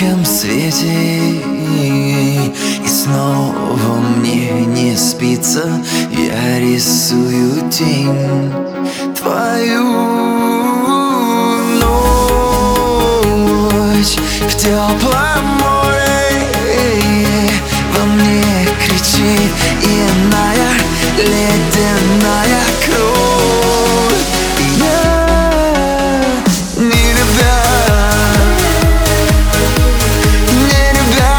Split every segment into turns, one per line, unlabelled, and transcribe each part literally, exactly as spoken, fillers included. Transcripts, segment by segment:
ярком свете, и снова мне не спится. Я рисую тень твою. Ночь в теплом море во мне кричит иная ледяная кровь. Я не любя, не любя,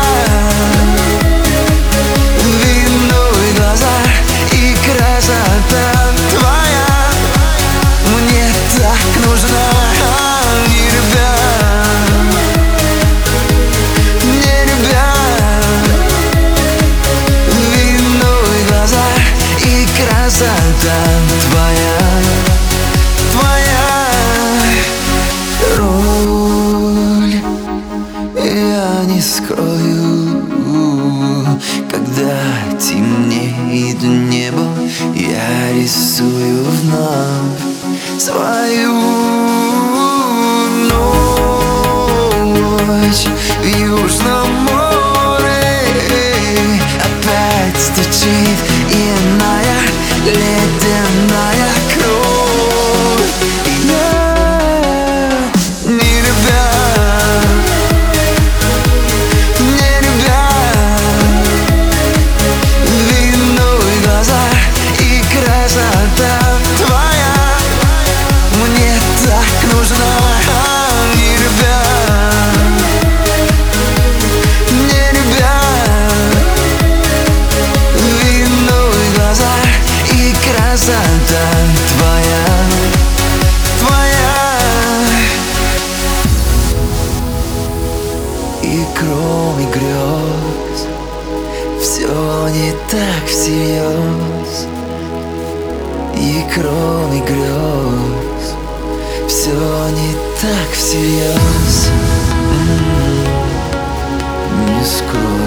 виновы глаза и красота твоя мне так нужна. Не любя, не любя, виновы глаза и красота твоя, твоя роль я не скрою. Когда темнеет небо, я рисую вновь свою. Ночь в Южном море опять стучит иная ледяная кровь. Я не любя, не любя, виновы глаза и красота твоя мне так нужна. Не любя, не любя, виновы глаза и красота твоя, твоя. И кроме грез все не так всерьез. И кроме грез все не так всерьез. М-м, не скоро.